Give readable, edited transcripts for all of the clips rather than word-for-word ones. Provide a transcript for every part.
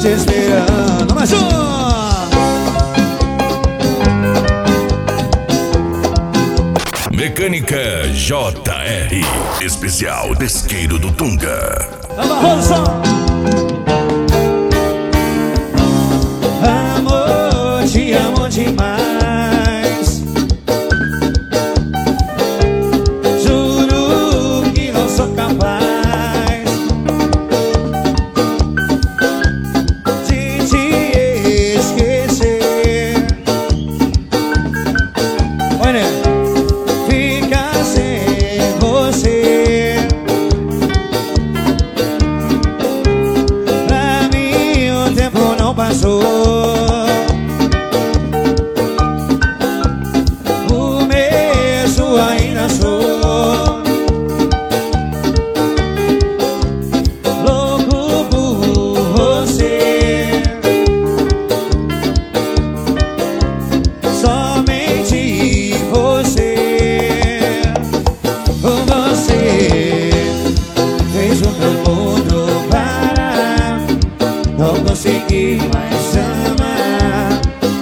te esperando. Mais um. Mecânica JR, especial Pesqueiro do Tunga. Amor, te amo demais. Juro que não sou capaz de te esquecer. Olha, ficar sem você pra mim o tempo não passou. O mesmo ainda sou. Louco por você. Somente você. Você fez o meu mundo parar. Não consegui mais amar.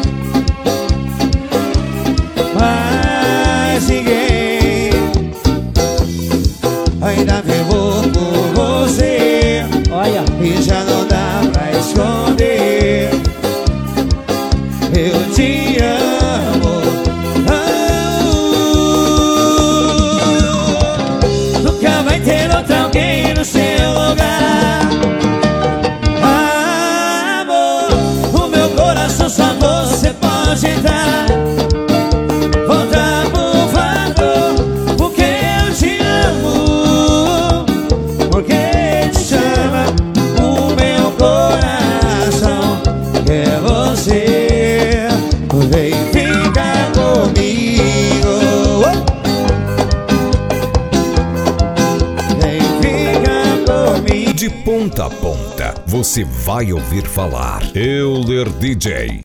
Mas ninguém ainda ferrou por você. Olha, E já não dá pra esconder. Eu te amo. Nunca vai ter outra alguém no seu lugar. Amor, o meu coração só você pode dar. Volta, por favor, porque eu te amo. Porque te chama o meu coração. É você. Vem ficar comigo. Vem ficar comigo. De ponta a ponta, você vai ouvir falar Euler DJ.